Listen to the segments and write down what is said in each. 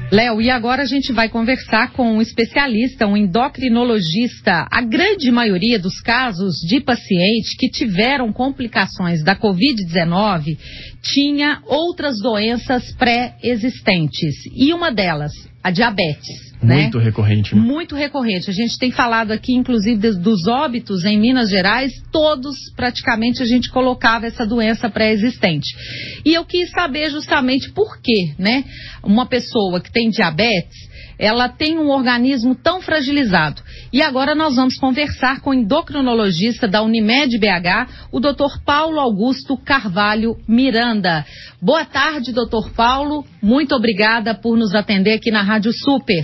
Léo, e agora a gente vai conversar com um especialista, um endocrinologista. A grande maioria dos casos de pacientes que tiveram complicações da Covid-19 tinha outras doenças pré-existentes. E uma delas, a diabetes. Muito recorrente, né? Muito recorrente. A gente tem falado aqui, inclusive, dos óbitos em Minas Gerais, todos, praticamente, a gente colocava essa doença pré-existente. E eu quis saber justamente por quê, né? Uma pessoa que tem diabetes, ela tem um organismo tão fragilizado. E agora nós vamos conversar com o endocrinologista da Unimed BH, o Dr. Paulo Augusto Carvalho Miranda. Boa tarde, Dr. Paulo. Muito obrigada por nos atender aqui na Rádio Super.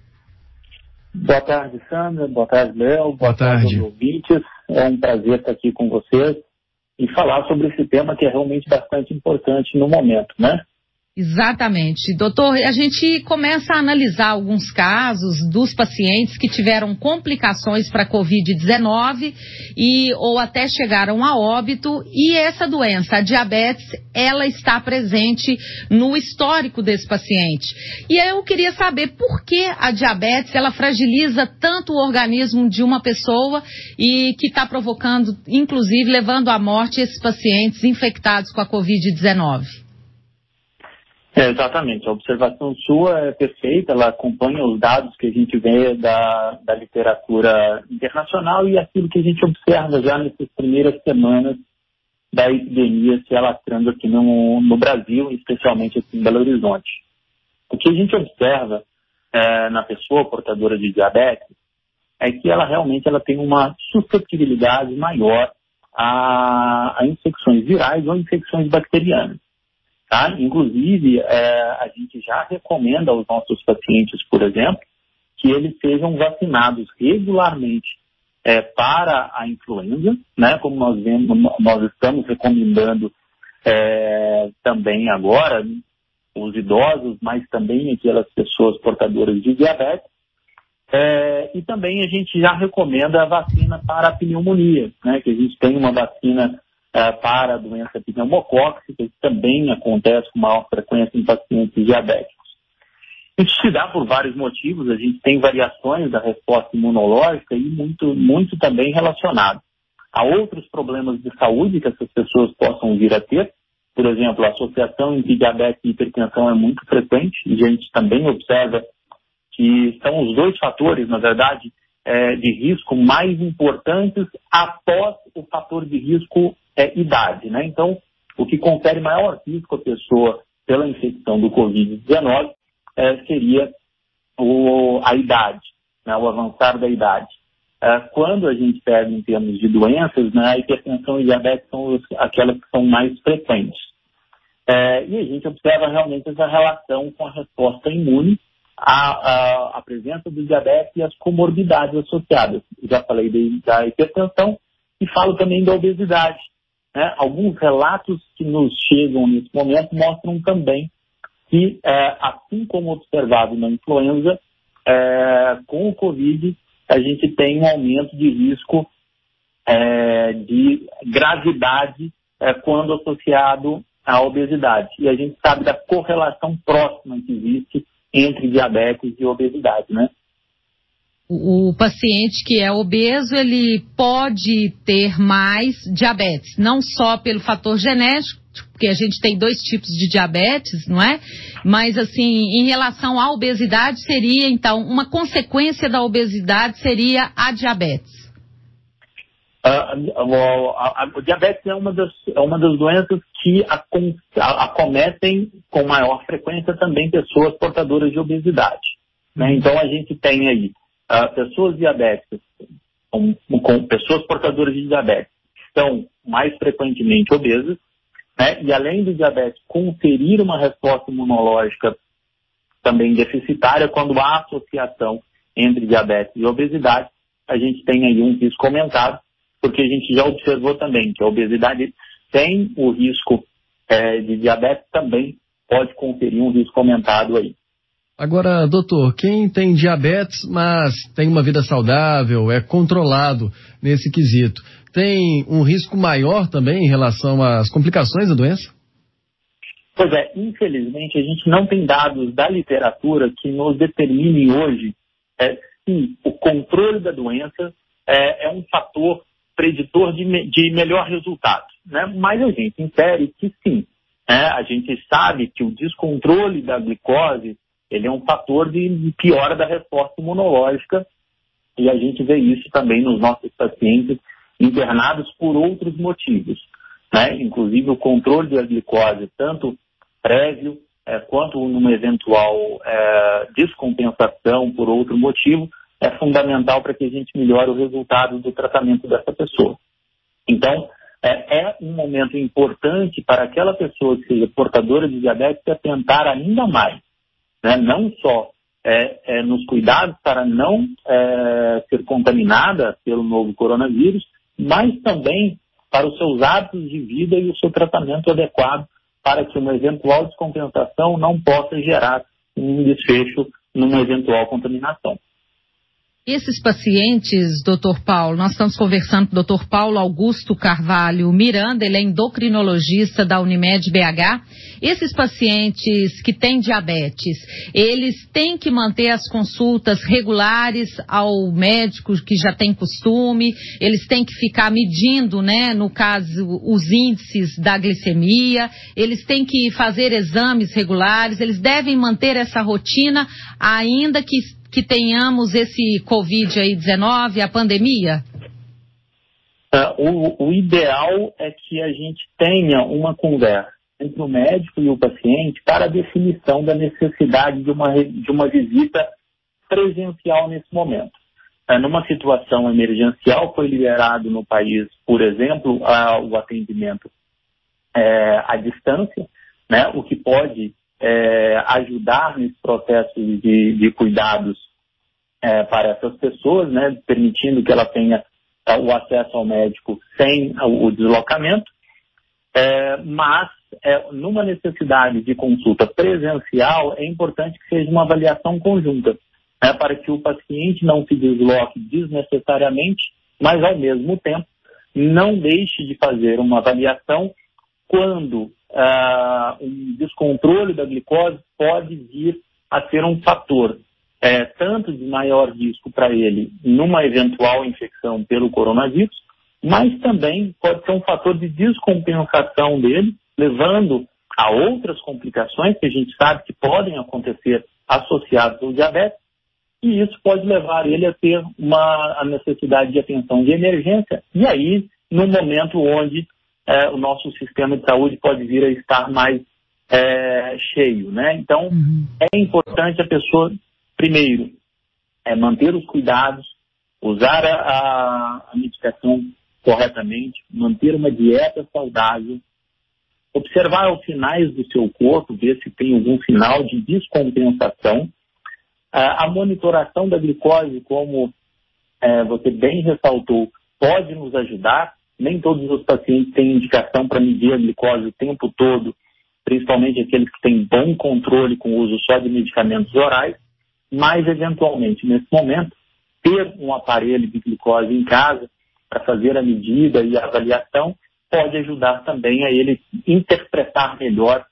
Boa tarde, Sandra. Boa tarde, Léo. Boa tarde aos ouvintes. É um prazer estar aqui com vocês e falar sobre esse tema que é realmente bastante importante no momento, né? Exatamente. Doutor, a gente começa a analisar alguns casos dos pacientes que tiveram complicações para a Covid-19 ou até chegaram a óbito, e essa doença, a diabetes, ela está presente no histórico desse paciente. E aí eu queria saber por que a diabetes, ela fragiliza tanto o organismo de uma pessoa e que está provocando, inclusive, levando à morte esses pacientes infectados com a Covid-19. Exatamente, a observação sua é perfeita, ela acompanha os dados que a gente vê da literatura internacional e aquilo que a gente observa já nessas primeiras semanas da epidemia se alastrando aqui no Brasil, especialmente aqui em Belo Horizonte. O que a gente observa na pessoa portadora de diabetes é que ela realmente tem uma suscetibilidade maior a infecções virais ou infecções bacterianas. Tá? Inclusive, a gente já recomenda aos nossos pacientes, por exemplo, que eles sejam vacinados regularmente para a influenza, né? Como nós estamos recomendando também agora, os idosos, mas também aquelas pessoas portadoras de diabetes. E também a gente já recomenda a vacina para a pneumonia, né? Que a gente tem uma vacina para a doença pneumocócica, que também acontece com maior frequência em pacientes diabéticos. Isso se dá por vários motivos, a gente tem variações da resposta imunológica e muito também relacionado a outros problemas de saúde que essas pessoas possam vir a ter. Por exemplo, a associação entre diabetes e hipertensão é muito frequente, e a gente também observa que são os dois fatores, na verdade, de risco mais importantes após o fator de risco idade, né? Então, o que confere maior risco à pessoa pela infecção do Covid-19 seria a idade, né? O avançar da idade. Quando a gente pega em termos de doenças, né, a hipertensão e diabetes são aquelas que são mais frequentes. E a gente observa realmente essa relação com a resposta imune, a presença do diabetes e as comorbidades associadas. Já falei da hipertensão e falo também da obesidade. Né? Alguns relatos que nos chegam nesse momento mostram também que, assim como observado na influenza, com o Covid, a gente tem um aumento de risco de gravidade quando associado à obesidade. E a gente sabe da correlação próxima que existe entre diabetes e obesidade, né? O paciente que é obeso, ele pode ter mais diabetes, não só pelo fator genético, porque a gente tem dois tipos de diabetes, não é? Mas, assim, em relação à obesidade, seria, então, uma consequência da obesidade seria a diabetes. O diabetes é uma das doenças que acometem com maior frequência também pessoas portadoras de obesidade. Né? Então, a gente tem aí pessoas diabéticas, com pessoas portadoras de diabetes, são mais frequentemente obesas, né? E além do diabetes conferir uma resposta imunológica também deficitária, quando há associação entre diabetes e obesidade, a gente tem aí um risco aumentado, porque a gente já observou também que a obesidade tem o risco de diabetes, também pode conferir um risco aumentado aí. Agora, doutor, quem tem diabetes, mas tem uma vida saudável, é controlado nesse quesito, tem um risco maior também em relação às complicações da doença? Pois é, infelizmente a gente não tem dados da literatura que nos determinem hoje se o controle da doença é um fator preditor de melhor resultado, né? Mas a gente infere que sim. A gente sabe que o descontrole da glicose ele é um fator de piora da resposta imunológica e a gente vê isso também nos nossos pacientes internados por outros motivos, né? Inclusive o controle da glicose, tanto prévio quanto numa eventual descompensação por outro motivo, é fundamental para que a gente melhore o resultado do tratamento dessa pessoa. Então, é um momento importante para aquela pessoa que seja portadora de diabetes atentar ainda mais, né? Não só nos cuidados para não ser contaminada pelo novo coronavírus, mas também para os seus hábitos de vida e o seu tratamento adequado para que uma eventual descompensação não possa gerar um desfecho numa eventual contaminação. Esses pacientes, doutor Paulo, nós estamos conversando com o doutor Paulo Augusto Carvalho Miranda, ele é endocrinologista da Unimed BH. Esses pacientes que têm diabetes, eles têm que manter as consultas regulares ao médico que já tem costume, eles têm que ficar medindo, né, no caso, os índices da glicemia, eles têm que fazer exames regulares, eles devem manter essa rotina ainda que tenhamos esse Covid-19, a pandemia? O ideal é que a gente tenha uma conversa entre o médico e o paciente para a definição da necessidade de uma visita presencial nesse momento. Numa situação emergencial, foi liberado no país, por exemplo, o atendimento à distância, né, o que pode ajudar nesse processo de cuidados para essas pessoas, né, permitindo que ela tenha o acesso ao médico sem o deslocamento, mas numa necessidade de consulta presencial é importante que seja uma avaliação conjunta, né, para que o paciente não se desloque desnecessariamente, mas ao mesmo tempo não deixe de fazer uma avaliação quando um descontrole da glicose pode vir a ser um fator tanto de maior risco para ele numa eventual infecção pelo coronavírus, mas também pode ser um fator de descompensação dele, levando a outras complicações que a gente sabe que podem acontecer associadas ao diabetes, e isso pode levar ele a ter a necessidade de atenção de emergência, e aí, no momento onde o nosso sistema de saúde pode vir a estar mais cheio, né? Então, é importante a pessoa, primeiro, manter os cuidados, usar a medicação corretamente, manter uma dieta saudável, observar os sinais do seu corpo, ver se tem algum sinal de descompensação. A monitoração da glicose, como você bem ressaltou, pode nos ajudar. Nem todos os pacientes têm indicação para medir a glicose o tempo todo, principalmente aqueles que têm bom controle com o uso só de medicamentos orais, mas, eventualmente, nesse momento, ter um aparelho de glicose em casa para fazer a medida e a avaliação pode ajudar também a ele interpretar melhor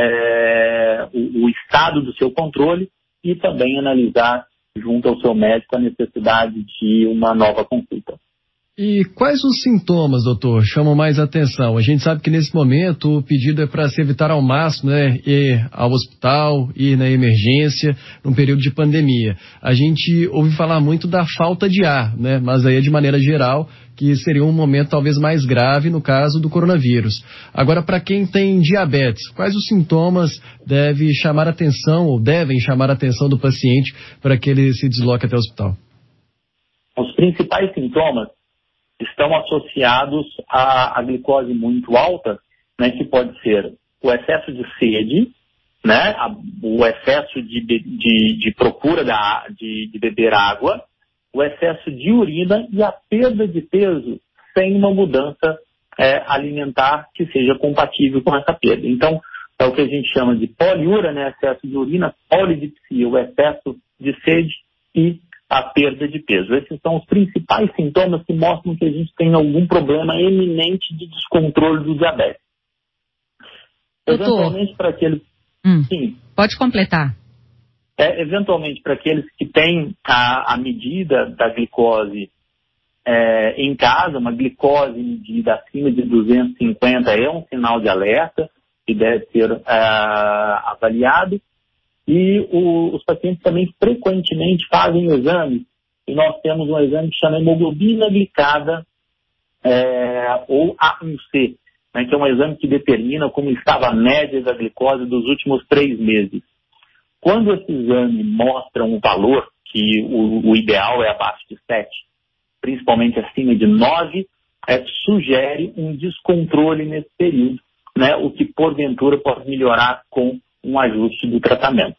o estado do seu controle e também analisar junto ao seu médico a necessidade de uma nova consulta. E quais os sintomas, doutor, chamam mais atenção? A gente sabe que nesse momento o pedido é para se evitar ao máximo, né, ir ao hospital, ir na emergência, num período de pandemia. A gente ouve falar muito da falta de ar, né, mas aí é de maneira geral, que seria um momento talvez mais grave no caso do coronavírus. Agora, para quem tem diabetes, quais os sintomas devem chamar a atenção do paciente para que ele se desloque até o hospital? Os principais sintomas estão associados à glicose muito alta, né, que pode ser o excesso de sede, né, o excesso de procura de beber água, o excesso de urina e a perda de peso sem uma mudança alimentar que seja compatível com essa perda. Então, é o que a gente chama de poliúria, né, excesso de urina, polidipsia, o excesso de sede e a perda de peso. Esses são os principais sintomas que mostram que a gente tem algum problema eminente de descontrole do diabetes. Eventualmente, para aqueles... Sim. Pode completar. Eventualmente, para aqueles que têm a medida da glicose em casa, uma glicose medida acima de 250 é um sinal de alerta que deve ser avaliado. E os pacientes também frequentemente fazem exames, e nós temos um exame que chama hemoglobina glicada ou A1C, né, que é um exame que determina como estava a média da glicose dos últimos 3 meses. Quando esse exame mostra um valor, que o ideal é abaixo de 7, principalmente acima de 9, sugere um descontrole nesse período, né, o que porventura pode melhorar com um ajuste do tratamento.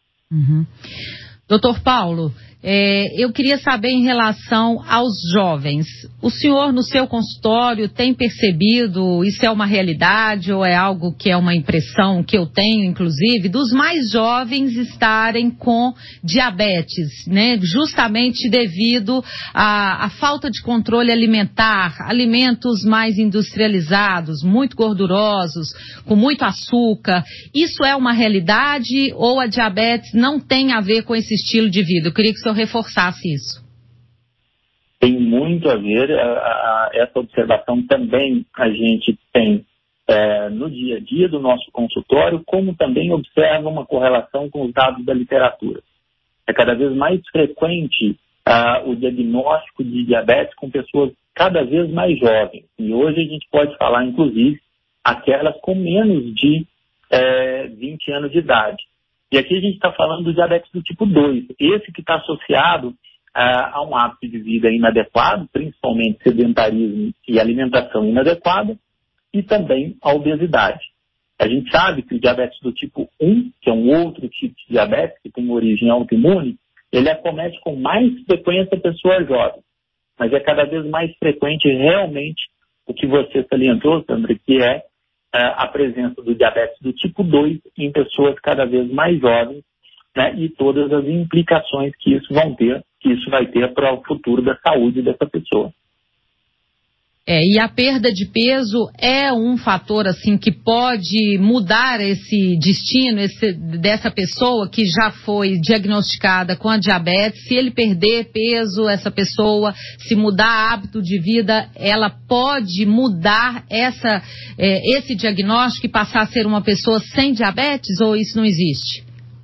Doutor Paulo, eu queria saber em relação aos jovens. O senhor, no seu consultório, tem percebido, isso é uma realidade ou é algo que é uma impressão que eu tenho, inclusive, dos mais jovens estarem com diabetes, né? Justamente devido à falta de controle alimentar, alimentos mais industrializados, muito gordurosos, com muito açúcar. Isso é uma realidade ou a diabetes não tem a ver com esse estilo de vida? Eu queria que o senhor reforçasse isso. Tem muito a ver, essa observação também a gente tem no dia a dia do nosso consultório, como também observa uma correlação com os dados da literatura. É cada vez mais frequente o diagnóstico de diabetes com pessoas cada vez mais jovens. E hoje a gente pode falar, inclusive, aquelas com menos de 20 anos de idade. E aqui a gente está falando do diabetes do tipo 2, esse que está associado a um hábito de vida inadequado, principalmente sedentarismo e alimentação inadequada, e também a obesidade. A gente sabe que o diabetes do tipo 1, que é um outro tipo de diabetes, que tem origem autoimune, ele acomete com mais frequência pessoas jovens, mas é cada vez mais frequente realmente o que você salientou, Sandra, que é a presença do diabetes do tipo 2 em pessoas cada vez mais jovens, né, e todas as implicações que isso vai ter para o futuro da saúde dessa pessoa. E a perda de peso é um fator assim que pode mudar esse destino dessa pessoa que já foi diagnosticada com a diabetes. Se ele perder peso, essa pessoa, se mudar hábito de vida, ela pode mudar esse diagnóstico e passar a ser uma pessoa sem diabetes, ou isso não existe?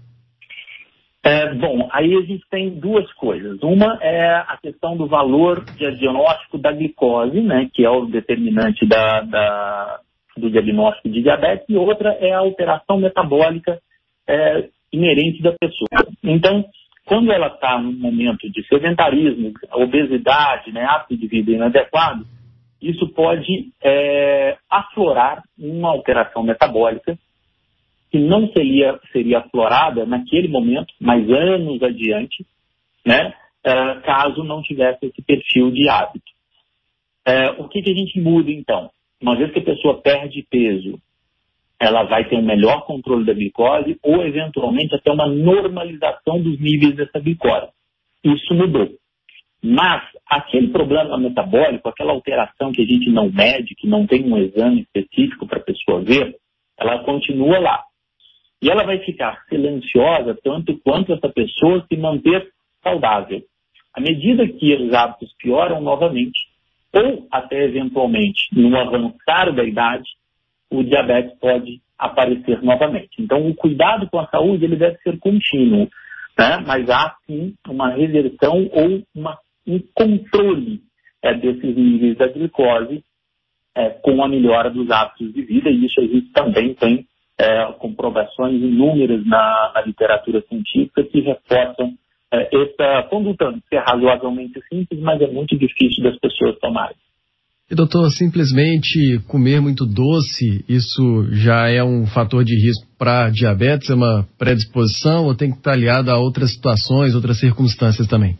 Bom, aí a gente tem duas coisas. Uma é a questão do valor diagnóstico da glicose, né, que é o determinante do diagnóstico de diabetes, e outra é a alteração metabólica inerente da pessoa. Então, quando ela está num momento de sedentarismo, obesidade, né, hábito de vida inadequado, isso pode aflorar uma alteração metabólica que não seria aflorada naquele momento, mas anos adiante, né, caso não tivesse esse perfil de hábito. O que a gente muda, então? Uma vez que a pessoa perde peso, ela vai ter um melhor controle da glicose ou, eventualmente, até uma normalização dos níveis dessa glicose. Isso mudou. Mas aquele problema metabólico, aquela alteração que a gente não mede, que não tem um exame específico para a pessoa ver, ela continua lá. E ela vai ficar silenciosa tanto quanto essa pessoa se manter saudável. À medida que os hábitos pioram novamente, ou até eventualmente no avançar da idade, o diabetes pode aparecer novamente. Então, o cuidado com a saúde ele deve ser contínuo, né? Mas há sim uma reversão ou um controle desses níveis da glicose com a melhora dos hábitos de vida, e isso a gente também tem comprovações inúmeras na literatura científica que reforçam essa conduta, que é razoavelmente simples, mas é muito difícil das pessoas tomarem. E doutor, simplesmente comer muito doce, isso já é um fator de risco para diabetes, é uma predisposição ou tem que estar aliado a outras situações, outras circunstâncias também?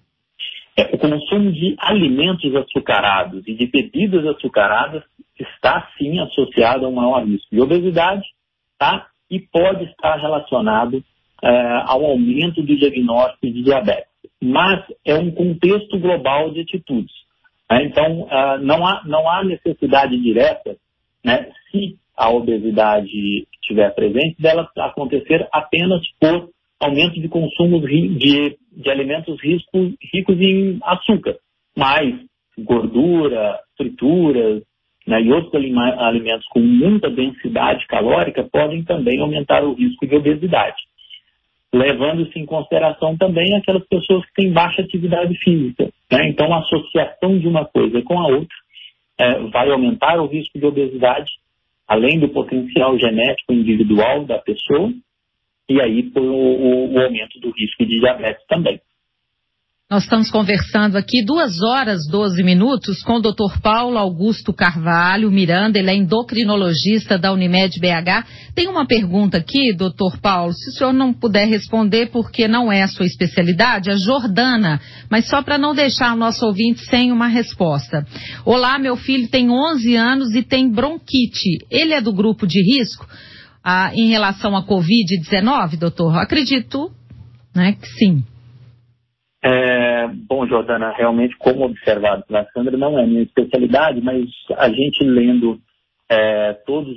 O consumo de alimentos açucarados e de bebidas açucaradas está sim associado a um maior risco de obesidade, tá? E pode estar relacionado ao aumento do diagnóstico de diabetes. Mas é um contexto global de atitudes. Então, não há necessidade direta, né, se a obesidade estiver presente, dela acontecer apenas por aumento de consumo de alimentos ricos em açúcar, mas gordura, frituras, né, e outros alimentos com muita densidade calórica podem também aumentar o risco de obesidade, levando-se em consideração também aquelas pessoas que têm baixa atividade física, né? Então, a associação de uma coisa com a outra vai aumentar o risco de obesidade, além do potencial genético individual da pessoa, e aí o aumento do risco de diabetes também. Nós estamos conversando aqui 2 horas 12 minutos com o Dr. Paulo Augusto Carvalho Miranda, ele é endocrinologista da Unimed BH. Tem uma pergunta aqui, Dr. Paulo, se o senhor não puder responder porque não é a sua especialidade, a Jordana, mas só para não deixar o nosso ouvinte sem uma resposta. Olá, meu filho tem 11 anos e tem bronquite. Ele é do grupo de risco em relação à Covid-19, doutor? Acredito, né, que sim. Bom, Jordana, realmente, como observado pela Sandra, não é minha especialidade, mas a gente lendo todas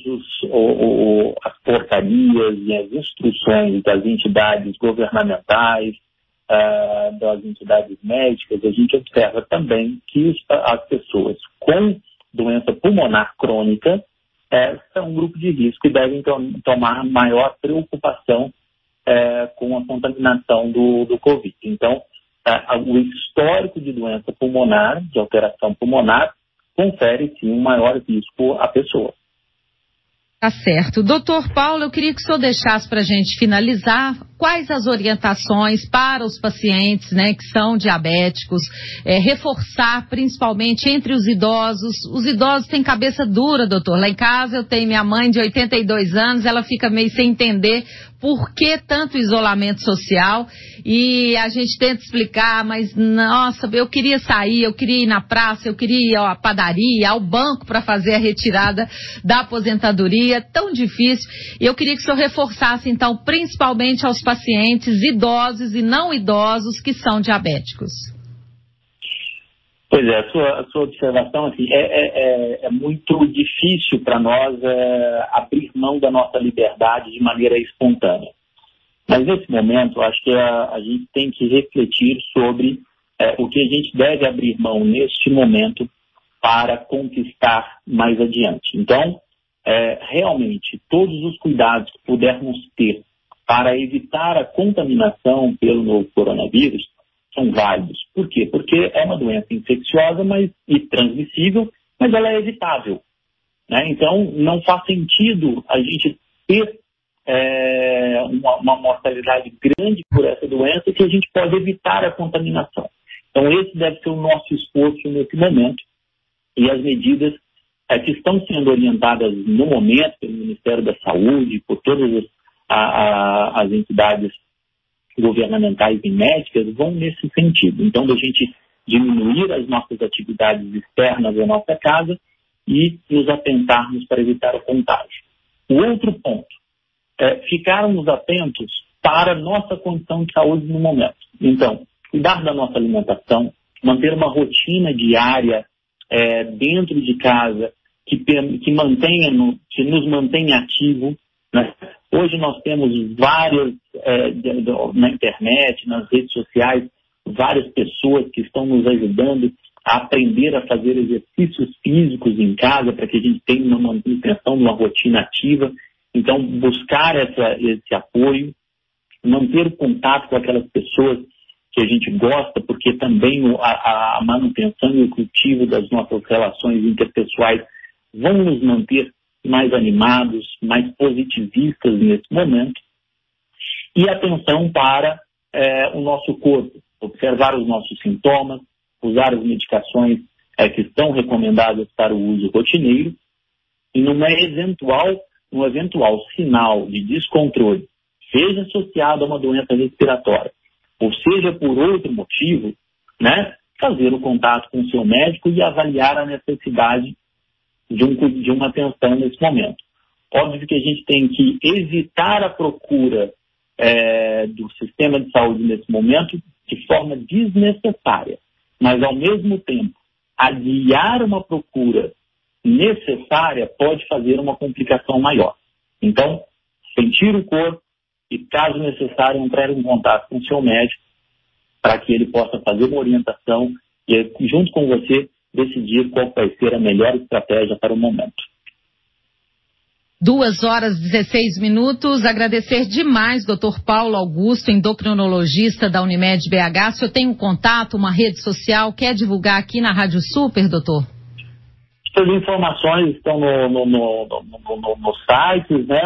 as portarias e as instruções das entidades governamentais, das entidades médicas, a gente observa também que as pessoas com doença pulmonar crônica são um grupo de risco e devem tomar maior preocupação com a contaminação do Covid. Então, o histórico de doença pulmonar, de alteração pulmonar, confere sim um maior risco à pessoa. Tá certo. Doutor Paulo, eu queria que o senhor deixasse para a gente finalizar quais as orientações para os pacientes, né, que são diabéticos, reforçar principalmente entre os idosos. Os idosos têm cabeça dura, doutor. Lá em casa eu tenho minha mãe de 82 anos, ela fica meio sem entender por que tanto isolamento social e a gente tenta explicar, mas nossa, eu queria sair, eu queria ir na praça, eu queria ir à padaria, ao banco para fazer a retirada da aposentadoria, tão difícil. E eu queria que o senhor reforçasse então, principalmente aos pacientes idosos e não idosos que são diabéticos. Pois é, a sua observação assim, é muito difícil para nós abrir mão da nossa liberdade de maneira espontânea. Mas nesse momento, acho que a gente tem que refletir sobre o que a gente deve abrir mão neste momento para conquistar mais adiante. Então, realmente, todos os cuidados que pudermos ter para evitar a contaminação pelo novo coronavírus são válidos. Por quê? Porque é uma doença infecciosa e transmissível, mas ela é evitável, né? Então, não faz sentido a gente ter uma mortalidade grande por essa doença que a gente pode evitar a contaminação. Então, esse deve ser o nosso esforço nesse momento. E as medidas que estão sendo orientadas no momento pelo Ministério da Saúde, por todas as entidades governamentais e médicas, vão nesse sentido. Então, da gente diminuir as nossas atividades externas à nossa casa e nos atentarmos para evitar o contágio. O outro ponto é ficarmos atentos para a nossa condição de saúde no momento. Então, cuidar da nossa alimentação, manter uma rotina diária dentro de casa que nos mantenha ativo, né? Hoje nós temos várias, na internet, nas redes sociais, várias pessoas que estão nos ajudando a aprender a fazer exercícios físicos em casa para que a gente tenha uma manutenção de uma rotina ativa. Então, buscar esse apoio, manter contato com aquelas pessoas que a gente gosta, porque também a manutenção e o cultivo das nossas relações interpessoais vão nos manter mais animados, mais positivistas nesse momento. E atenção para o nosso corpo, observar os nossos sintomas, usar as medicações que estão recomendadas para o uso rotineiro, e num eventual sinal de descontrole, seja associado a uma doença respiratória, ou seja por outro motivo, né, fazer o contato com o seu médico e avaliar a necessidade de uma atenção nesse momento. Óbvio que a gente tem que evitar a procura do sistema de saúde nesse momento de forma desnecessária, mas ao mesmo tempo adiar uma procura necessária pode fazer uma complicação maior. Então, sentir o corpo e, caso necessário, entrar em contato com o seu médico para que ele possa fazer uma orientação e, junto com você, decidir qual vai ser a melhor estratégia para o momento. 2h16. Agradecer demais, Dr. Paulo Augusto, endocrinologista da Unimed BH. O senhor tem um contato, uma rede social, quer divulgar aqui na Rádio Super, doutor? As informações estão no site, né?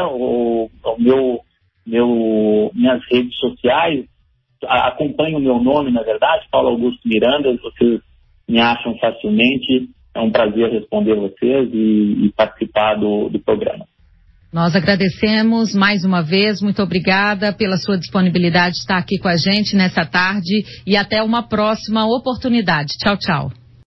Minhas redes sociais acompanham o meu nome, na verdade, Paulo Augusto Miranda. Vocês me acham facilmente. É um prazer responder vocês e participar do programa. Nós agradecemos mais uma vez, muito obrigada pela sua disponibilidade de estar aqui com a gente nessa tarde e até uma próxima oportunidade. Tchau, tchau.